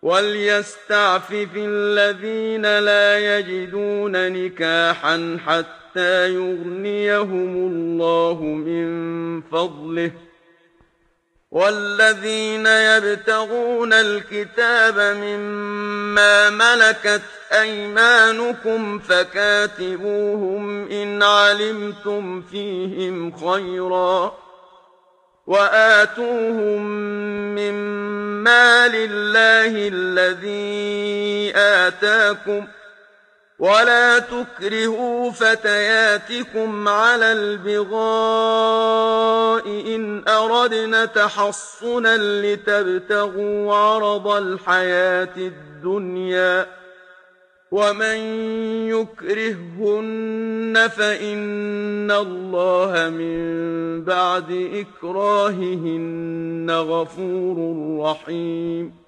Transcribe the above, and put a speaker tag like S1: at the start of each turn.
S1: وَلْيَسْتَعْفِفِ الَّذِينَ لَا يَجِدُونَ نِكَاحًا حَتَّىٰ يُغْنِيَهُمُ اللَّهُ مِن فَضْلِهِ ۗ وَالَّذِينَ يَبْتَغُونَ الْكِتَابَ مِمَّا مَلَكَتْ أَيْمَانُكُمْ فَكَاتِبُوهُمْ إِنْ عَلِمْتُمْ فِيهِمْ خَيْرًا ۖ وَآتُوهُم مِّن مَّالِ اللَّهِ الَّذِي آتَاكُمْ ۚ وَلَا تُكْرِهُوا فَتَيَاتِكُمْ عَلَى الْبِغَاءِ إِنْ أَرَدْنَ تَحَصُّنًا لِّتَبْتَغُوا عَرَضَ الْحَيَاةِ الدُّنْيَا ۚ وَمَن يُكْرِههُّنَّ فَإِنَّ اللَّهَ مِن بَعْدِ إِكْرَاهِهِنَّ غَفُورٌ رَّحِيمٌ.